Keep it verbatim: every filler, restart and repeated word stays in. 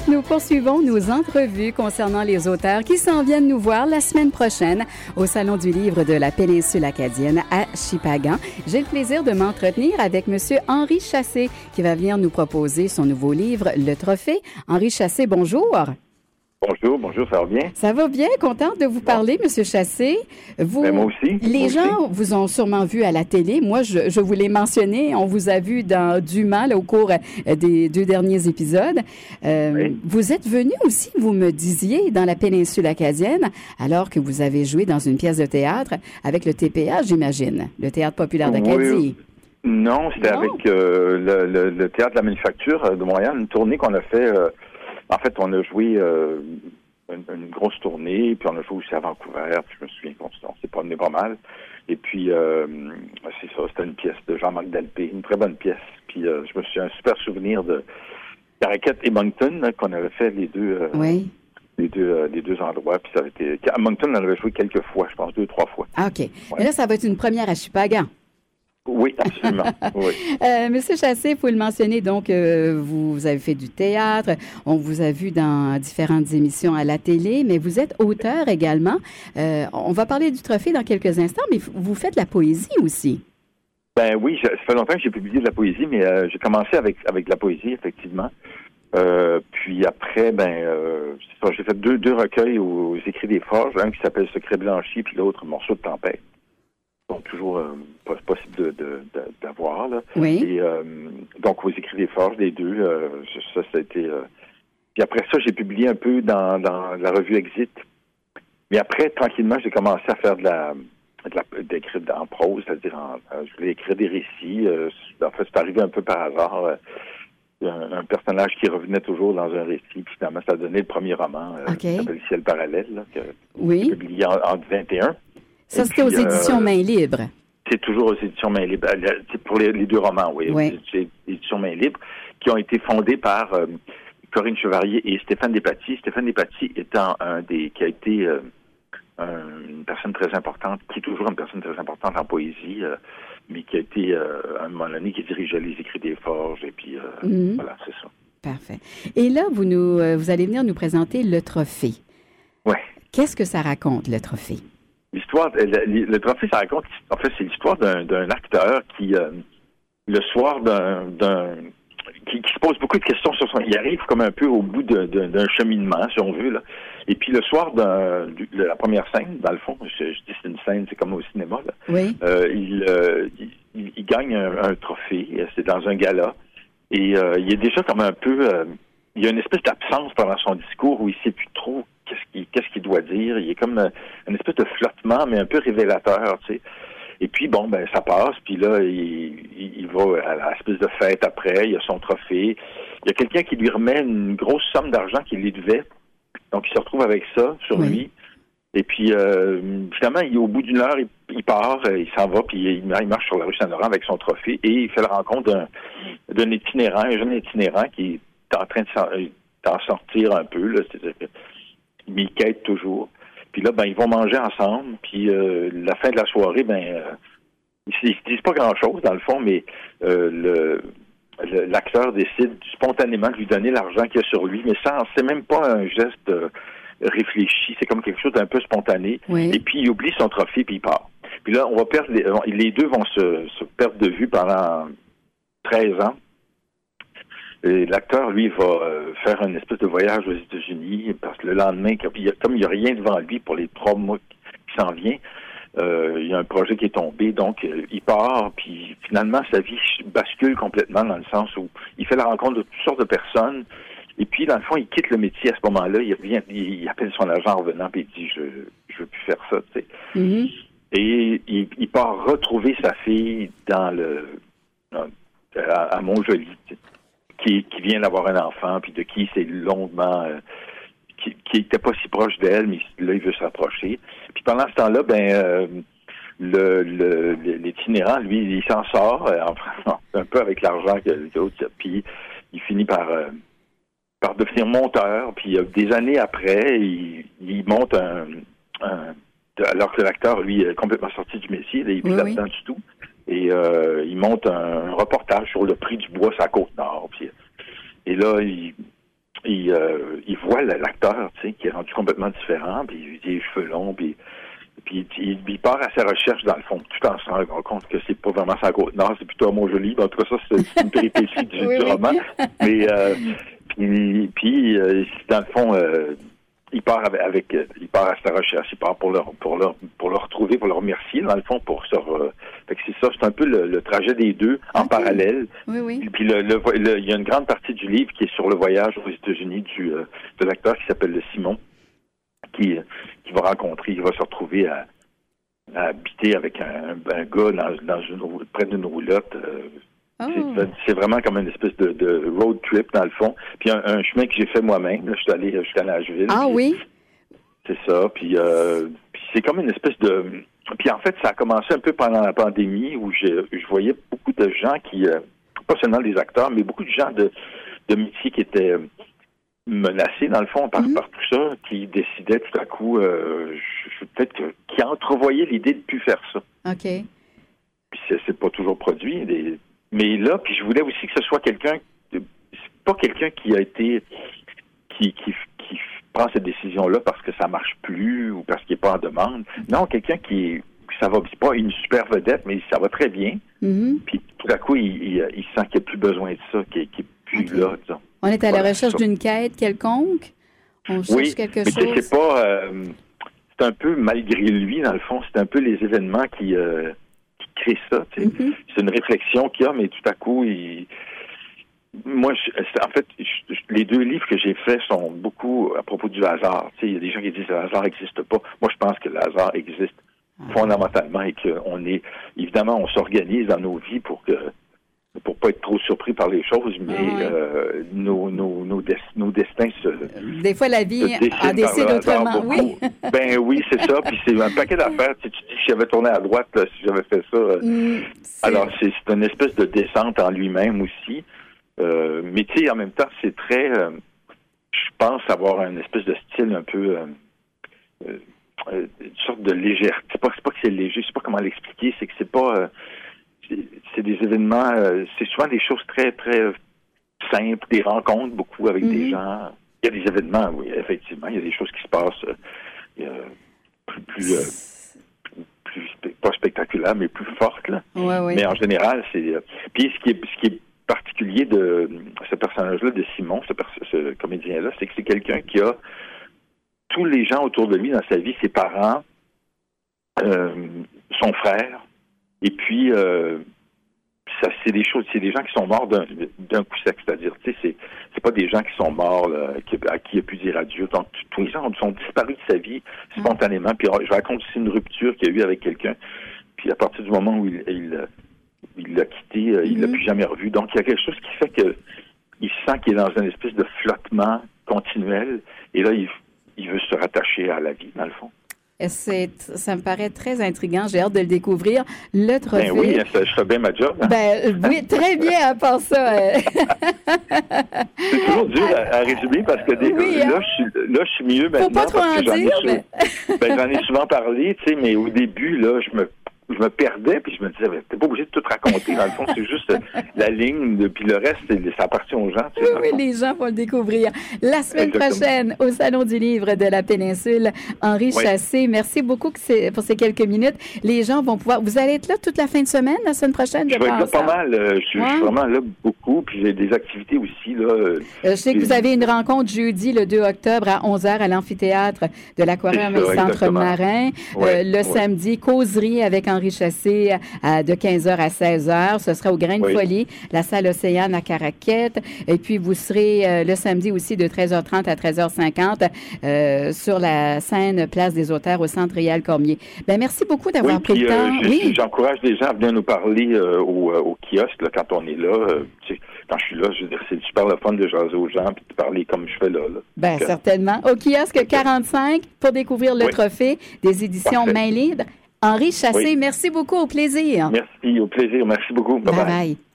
nous poursuivons nos entrevues concernant les auteurs qui s'en viennent nous voir la semaine prochaine au Salon du livre de la péninsule acadienne à Shippagan. J'ai le plaisir de m'entretenir avec M. Henri Chassé qui va venir nous proposer son nouveau livre, Le Trophée. Henri Chassé, bonjour. Bonjour, bonjour, ça va bien? Ça va bien, contente de vous parler, Monsieur Chassé. Vous, ben moi aussi. Les moi gens aussi. vous ont sûrement vu à la télé. Moi, je, je vous l'ai mentionné. On vous a vu dans Dumas là, au cours des deux derniers épisodes. Euh, oui. Vous êtes venu aussi, vous me disiez, dans la péninsule acadienne, alors que vous avez joué dans une pièce de théâtre avec le T P A, j'imagine, le Théâtre populaire d'Acadie. Oui. Non, c'était non? avec euh, le, le, le Théâtre de la Manufacture de Montréal, une tournée qu'on a fait... Euh, En fait, on a joué euh, une, une grosse tournée, puis on a joué aussi à Vancouver, puis je me souviens qu'on on s'est promené pas mal. Et puis, euh, c'est ça, c'était une pièce de Jean-Marc Dalpé, une très bonne pièce. Puis, euh, je me souviens un super souvenir de Caraquette et Moncton, là, qu'on avait fait les deux, euh, oui. les deux, euh, les deux endroits. Puis ça avait été, à Moncton, on avait joué quelques fois, je pense deux, trois fois. Ah, OK. Ouais. Mais là, ça va être une première à Shippagan. Oui, absolument. Oui. Euh, Monsieur Chassé, il faut le mentionner, donc, euh, vous avez fait du théâtre, on vous a vu dans différentes émissions à la télé, mais vous êtes auteur également. Euh, on va parler du trophée dans quelques instants, mais vous faites de la poésie aussi. Ben oui, ça fait longtemps que j'ai publié de la poésie, mais euh, j'ai commencé avec avec de la poésie, effectivement. Euh, puis après, ben, euh, c'est ça, j'ai fait deux, deux recueils aux, aux Écrits des Forges, un qui s'appelle Secret blanchi, puis l'autre Morceau de tempête. Donc toujours euh, pas possible de, de, de, d'avoir là. Oui. Et euh, donc aux Écrits des Forges, les deux, euh, ça, ça a été. Euh... Puis après ça, j'ai publié un peu dans, dans la revue Exit. Mais après, tranquillement, j'ai commencé à faire de la, de la d'écrire en prose, c'est-à-dire en, je voulais écrire des récits. Euh, en fait, c'est arrivé un peu par hasard. Euh, un, un personnage qui revenait toujours dans un récit. Puis finalement, ça a donné le premier roman, euh, okay. qui s'appelle Ciel parallèle, là, que oui. j'ai publié en, en vingt et un. Ça, et c'était puis, aux éditions euh, Main Libre. C'est toujours aux éditions Main Libre. C'est pour les, les deux romans, oui. oui. C'est éditions Main Libre, qui ont été fondées par euh, Corinne Chevarier et Stéphane Despatie. Stéphane Despatie étant un des qui a été euh, un, une personne très importante, qui est toujours une personne très importante en poésie, euh, mais qui a été euh, à un moment donné qui dirigeait les Écrits des Forges, et puis euh, mm-hmm. voilà, c'est ça. Parfait. Et là, vous nous, euh, vous allez venir nous présenter le trophée. Oui. Qu'est-ce que ça raconte, le trophée? L'histoire, le, le trophée, ça raconte, en fait, c'est l'histoire d'un, d'un acteur qui, euh, le soir d'un, d'un qui, qui se pose beaucoup de questions sur son, il arrive comme un peu au bout de, de, d'un cheminement, si on veut, là. Et puis le soir d'un, de la première scène, dans le fond, je, je dis c'est une scène, c'est comme au cinéma, là. Oui. Euh, il, euh, il, il gagne un, un trophée, c'est dans un gala, et euh, il est déjà comme un peu, euh, il y a une espèce d'absence pendant son discours où il sait plus trop qu'est-ce qu'il, qu'est-ce qu'il doit dire. Il est comme euh, une espèce de flottement, mais un peu révélateur, tu sais. Et puis, bon, ben ça passe, puis là, il, il, il va à l'espèce de fête après, il a son trophée. Il y a quelqu'un qui lui remet une grosse somme d'argent qu'il lui devait, donc il se retrouve avec ça sur oui. lui. Et puis, euh, finalement, il, au bout d'une heure, il, il part, il s'en va, puis il, il marche sur la rue Saint-Laurent avec son trophée, et il fait la rencontre d'un, d'un itinérant, un jeune itinérant qui est en train de s'en sortir un peu, là, c'est-à-dire que mais ils quêtent toujours. Puis là, ben, ils vont manger ensemble. Puis euh, la fin de la soirée, ben, euh, ils, ils se disent pas grand-chose, dans le fond, mais euh, le, le l'acteur décide spontanément de lui donner l'argent qu'il a sur lui, mais sans, c'est même pas un geste euh, réfléchi, c'est comme quelque chose d'un peu spontané. Oui. Et puis il oublie son trophée, puis il part. Puis là, on va perdre, les, les deux vont se, se perdre de vue pendant treize ans. Et l'acteur, lui, va euh, faire une espèce de voyage aux États-Unis parce que le lendemain, comme il n'y a rien devant lui pour les trois mois qui s'en vient, euh, il y a un projet qui est tombé, donc euh, il part, puis finalement, sa vie bascule complètement dans le sens où il fait la rencontre de toutes sortes de personnes, et puis, dans le fond, il quitte le métier à ce moment-là, il revient, il, il appelle son agent en revenant, puis il dit, je je veux plus faire ça, tu sais. Mm-hmm. Et il, il part retrouver sa fille dans le à, à Montjoly, tu sais. Qui, qui vient d'avoir un enfant, puis de qui c'est longuement... Euh, qui qui était pas si proche d'elle, mais là, il veut se rapprocher. Puis pendant ce temps-là, ben euh, le, le l'itinérant, lui, il s'en sort, euh, enfin, un peu avec l'argent que l'autre, puis il finit par, euh, par devenir monteur, puis euh, des années après, il, il monte un, un... Alors que l'acteur, lui, est complètement sorti du métier, là, il n'est plus oui, là-dedans oui. du tout. Et euh, il monte un, un reportage sur le prix du bois sur la Côte-Nord. Puis, et là, il, il, euh, il voit l'acteur, tu sais, qui est rendu complètement différent, puis il a les cheveux longs, puis puis il, il part à sa recherche, dans le fond, tout en se rendant compte que c'est pas vraiment sa Côte-Nord, c'est plutôt à Mont-Joli. En tout cas, ça, c'est, c'est une péripétie du, oui, du oui. roman. Mais, euh, puis, puis euh, dans le fond, euh, il part avec, avec euh, il part à sa recherche, il part pour leur, pour leur, pour le retrouver, pour le remercier, dans le fond, pour se re... Fait que c'est ça, c'est un peu le, le trajet des deux, en okay. parallèle. Oui, oui. Puis, puis le, le, le, il y a une grande partie du livre qui est sur le voyage aux États-Unis du, euh, de l'acteur qui s'appelle le Simon, qui, qui va rencontrer, il va se retrouver à, à habiter avec un, un gars dans, dans une, près d'une roulotte. Euh, oh. c'est, c'est vraiment comme une espèce de, de road trip, dans le fond. Puis un, un chemin que j'ai fait moi-même. Là, je suis allé jusqu'à Nashville. Ah puis, oui? C'est ça. Puis, euh, puis c'est comme une espèce de... Puis en fait, ça a commencé un peu pendant la pandémie où je, je voyais beaucoup de gens qui... Euh, pas seulement des acteurs, mais beaucoup de gens de, de métiers qui étaient... Euh, menacés, dans le fond, par, mm-hmm. par tout ça, qui décidaient tout à coup, euh, je, je, peut-être que, qui entrevoyaient l'idée de ne plus faire ça. OK. Puis c'est, c'est pas toujours produit. Les... Mais là, puis je voulais aussi que ce soit quelqu'un, c'est pas quelqu'un qui a été, qui, qui, qui prend cette décision-là parce que ça marche plus ou parce qu'il n'est pas en demande. Non, quelqu'un qui, ça va, c'est pas une super vedette, mais ça va très bien. Mm-hmm. Puis tout à coup, il, il, il sent qu'il n'y a plus besoin de ça, qu'il n'est plus okay. là, disons. On est à la recherche ça. d'une quête quelconque? On cherche oui, quelque mais chose? C'est pas... Euh, c'est un peu malgré lui, dans le fond. C'est un peu les événements qui, euh, qui créent ça. Mm-hmm. C'est une réflexion qu'il y a, mais tout à coup, il... Moi, je, en fait, je, les deux livres que j'ai faits sont beaucoup à propos du hasard. Il y a des gens qui disent que le hasard n'existe pas. Moi, je pense que le hasard existe ah. fondamentalement et qu'on est... Évidemment, on s'organise dans nos vies pour que pour pas être trop surpris par les choses, mais ah oui. euh, nos, nos, nos, des, nos destins se... Des fois, la vie en décide autrement, oui. Ben oui, c'est ça, puis c'est un paquet d'affaires. Tu, tu dis, si j'avais tourné à droite, là, si j'avais fait ça... Mm, c'est... Alors, c'est, c'est une espèce de descente en lui-même aussi. Euh, mais tu sais, en même temps, c'est très... Euh, je pense avoir une espèce de style un peu... Euh, euh, une sorte de légèreté. C'est pas, c'est pas que c'est léger, je sais pas comment l'expliquer, c'est que c'est pas... Euh, c'est des événements, euh, c'est souvent des choses très, très simples, des rencontres beaucoup avec mm-hmm. des gens. Il y a des événements, oui, effectivement, il y a des choses qui se passent euh, plus, plus, euh, plus, plus, pas spectaculaires, mais plus fortes, là. Ouais, ouais. Mais en général, c'est... Euh, puis ce qui est, ce qui est particulier de ce personnage-là, de Simon, ce, pers- ce comédien-là, c'est que c'est quelqu'un qui a tous les gens autour de lui dans sa vie, ses parents, euh, son frère, et puis, euh, ça, c'est des choses, c'est des gens qui sont morts d'un, d'un coup sec, c'est-à-dire, tu sais, c'est, c'est pas des gens qui sont morts, là, qui, à qui il a pu dire adieu. Donc, tous les gens sont disparus de sa vie spontanément. Puis, je raconte aussi une rupture qu'il y a eu avec quelqu'un. Puis, à partir du moment où il, il, il l'a quitté, il l'a plus jamais revu. Donc, il y a quelque chose qui fait que il sent qu'il est dans une espèce de flottement continuel. Et là, il, il veut se rattacher à la vie, dans le fond. C'est, ça me paraît très intriguant. J'ai hâte de le découvrir. Le trophée. Ben oui, ça, je fais bien ma job. Hein? Ben oui, très bien à part ça. C'est toujours dur à, à résumer parce que des, oui, là, hein? je suis, là, je suis mieux maintenant. Faut pas trop en dire, mais... Sou... ben, j'en ai souvent parlé, tu sais, mais au début, là, je me je me perdais, puis je me disais, t'es pas obligé de tout raconter. Dans le fond, c'est juste la ligne, puis le reste, ça appartient aux gens. Tu sais, oui, oui, les gens vont le découvrir. La semaine Exactement. prochaine, au Salon du livre de la Péninsule, Henri oui. Chassé, merci beaucoup que c'est, pour ces quelques minutes. Les gens vont pouvoir... Vous allez être là toute la fin de semaine, la semaine prochaine? Je, je vais être là pas mal. Euh, je, ouais. je suis vraiment là beaucoup, puis j'ai des activités aussi. Là, euh, je sais que vous avez une rencontre jeudi, le deux octobre, à onze heures, à l'amphithéâtre de l'Aquarium et Centre Marin. Ouais, euh, le ouais. samedi, causerie avec Henri Chassé à, de quinze heures à seize heures. Ce sera au Grain de oui. Folie, la salle Océane à Caraquette. Et puis, vous serez euh, le samedi aussi de treize heures trente à treize heures cinquante euh, sur la scène Place des Auteurs au Centre Réal Cormier. Ben merci beaucoup d'avoir oui, pris puis, le temps. Euh, je, oui. J'encourage les gens à venir nous parler euh, au, euh, au kiosque là, quand on est là. Euh, tu sais, quand je suis là, je veux dire, c'est super le fun de jaser aux gens et de parler comme je fais là. là. Ben Donc, certainement. Au kiosque quarante-cinq pour découvrir le oui. trophée des éditions Parfait. Main Libre. Henri Chassé, oui. merci beaucoup. Au plaisir. Merci, au plaisir. Merci beaucoup. Bye-bye. Bye bye.